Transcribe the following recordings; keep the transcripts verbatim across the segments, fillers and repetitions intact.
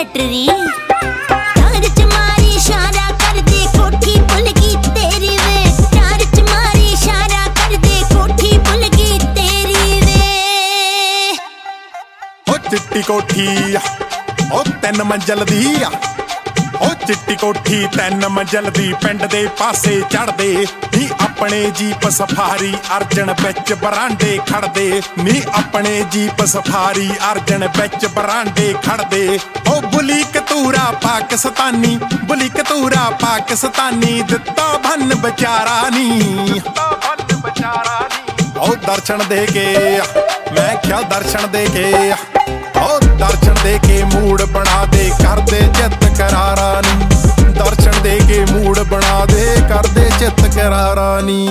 पटरी प्यार च मारी इशारा कर दे कोठी भुल गई तेरी वे प्यार च मारी इशारा कर दे कोठी भुल गई तेरी वे ओ चिट्टी कोठी ओ तीन मंजिल दी ओ चिट्टी कोठी तीन मंजिल दी पिंड दे पासे चढ़दे नी अपने जीप सफारी अर्जन विच बरांडे खड़दे नी अपने जीप सफारी अर्जन विच बरांडे खड़दे ओ बुली कतूरा पाकिस्तानी बुली कतूरा पाकिस्तानी दिता भन बेचारा नी ओ दर्शन दे के मैं क्या दर्शन दे के ओ दर्शन दे के मूड बना दे कर दे चित करारा नी दर्शन दे के मूड बना दे कर दे चित करारा नी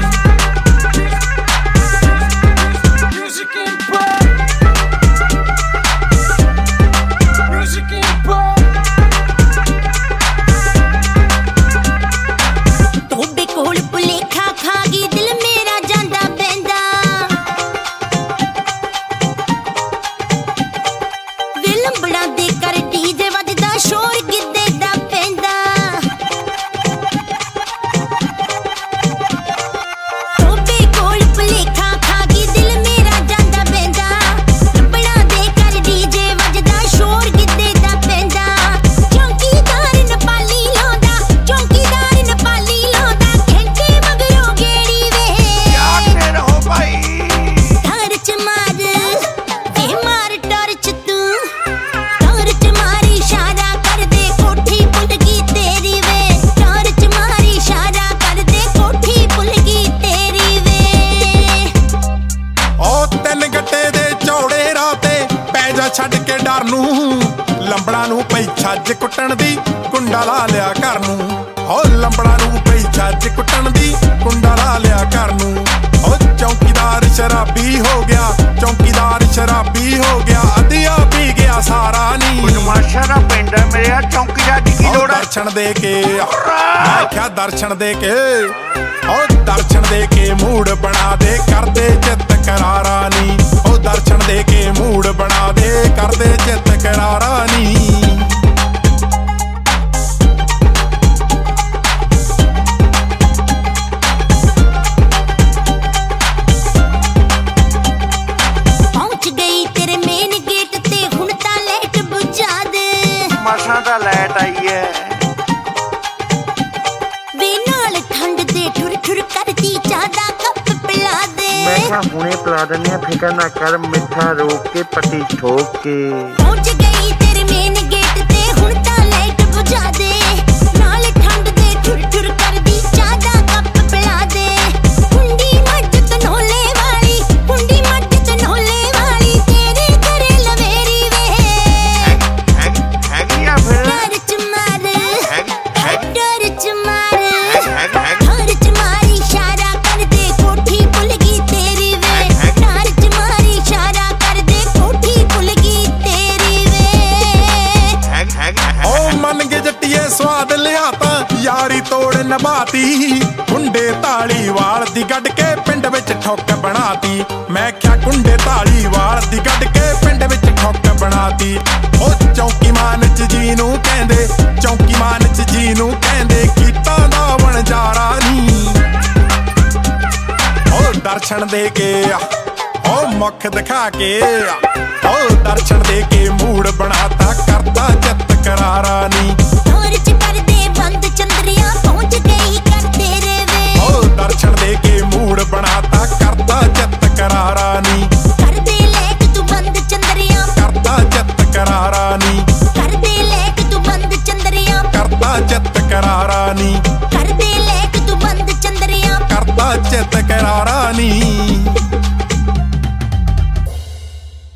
छड्ड के डर नूं लंबड़ा नूं पई छज कुट्टण दी कुंडा ला लिया घर नूं हो लंबड़ा नूं पई छज कुट्टण दी कुंडा ला लिया घर नूं हो चौकीदार शराबी हो गया चौकीदार शराबी हो गया अदिया पी गया सारा नी बदमाशा दा पिंड मेरे चौकीदार दी की लोड़ दर्शन दे के मैं क्या दर्शन दे के ओ दर्शन दे के मूड बना दे कर दे चित करारा नी ओ दर्शन दे के मूड बना दे कर दे चित करारा नी पहुंच गई तेरे मेन गेट ते हुण तां लाइट बुझा दे मसां दा लाइट आई है वे नाल ठंड दे ठुर ठुर करदी चादा कप पिला दे मैं क्या हुणे पिला दने फिकर ना कर मिठा रोक के पट्टी ठोक के पहुंच गई तेरे मेन गेट ते हुण तां लाइट बुझा दे नाल ठंड दे ठुर ठुर करदी चादा कप पिला दे कुंडी मੱਝ तनोले वाली कुंडी मੱਝ तनोले वाली तेरे घरे लवेरी वे हैगी आ फिर डर च मार हैगी डर च मार हैगी डर च मारी इशारा कर दे कोठी भुल गई तेरी वे डर च मारी इशारा कर दे कोठी भुल गई तेरी वे ओ मन के जट्टिए स्वाद लिया तां यारी तोड़ नभाती कुंडे धालीवाल दी गड्ड के पिंड विच ठोक बनाती मैं क्या कुंडे धालीवाल दी गड्ड के पिंड विच ठोक बनाती ओ चौकी मान च जी नूं कहंदे चौकी मान च जी नूं कहंदे कीता दा वणजारा नी ओ दर्शन दे के ओ मुख दिखा के ओ दर्शन दे के मूड बनाता करता चित करारा नी डोर च कर दे बंद चंद्रिया पहुंच गई कर तेरे वे ओ दर्शन दे के मूड बनाता करता चित करारा नी कर दे लेक तू बंद चंद्रिया करता चित करारा नी कर दे लेक तू बंद चंद्रिया करता चित करारा नी कर दे लेक तू बंद चंद्रिया करता चित करारा नी